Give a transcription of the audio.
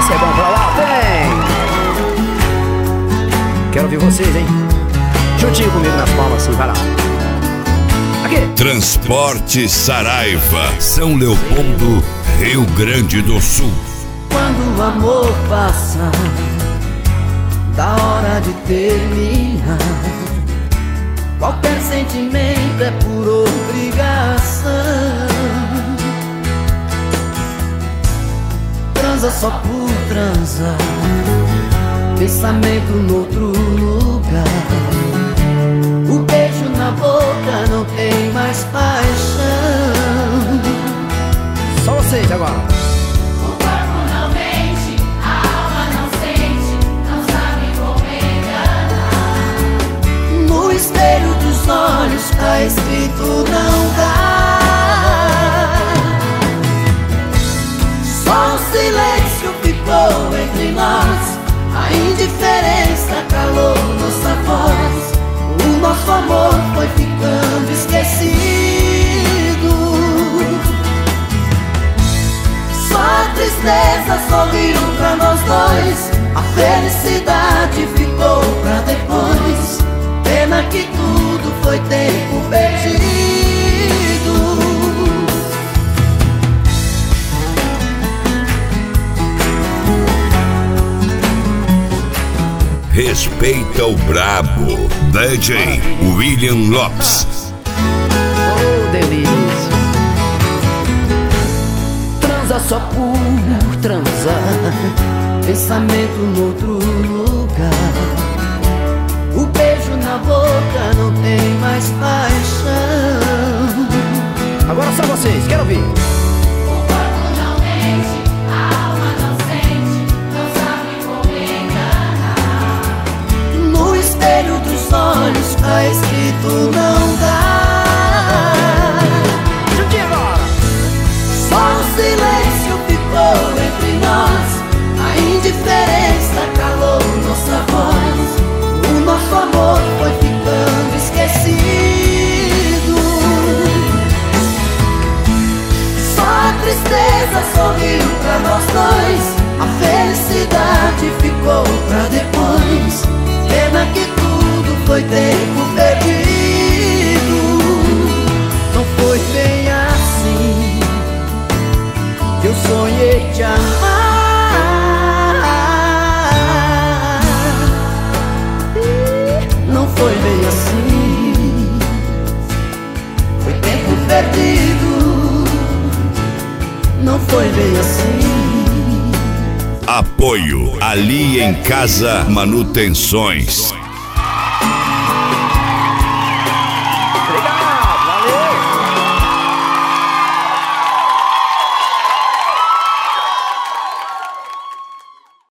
Esse é bom pra lá, tem! Quero ouvir vocês, hein? Juntinho comigo nas palmas, assim, vai lá. Aqui. Transporte Saraiva, São Leopoldo, Rio Grande do Sul. Quando o amor passa da hora de terminar, qualquer sentimento é por obrigação. Transa só por transar, pensamento noutro lugar. O beijo na boca não tem mais paixão. Só vocês agora. O corpo não mente, a alma não sente, não sabe como enganar. No espelho dos olhos tá escrito não dá. Só o silêncio ficou entre nós, a indiferença calou nossa voz. O nosso amor foi ficando esquecido. Só a tristeza sorriu pra nós dois, a felicidade ficou pra depois. Pena que tudo foi tempo perdido. Respeita o brabo, DJ William Lopes. Oh, delícia. Transa só por transar, pensamento noutro lugar. O beijo na boca não tem mais paixão. Agora só vocês, quero ouvir. O corpo não mente, a alma não sente, não sabe como enganar. No espelho dos olhos tá escrito não dá. Juntinho agora. Só o silêncio ficou entre nós, a indiferença calou nossa voz. O nosso amor foi ficando esquecido. Só a tristeza sorriu pra nós dois, a felicidade ficou pra depois. Pena que tudo foi tempo perdido. Não foi bem assim que eu sonhei te amar. Não foi bem assim, foi tempo perdido. Não foi bem assim. Apoio Ali em Casa Manutenções.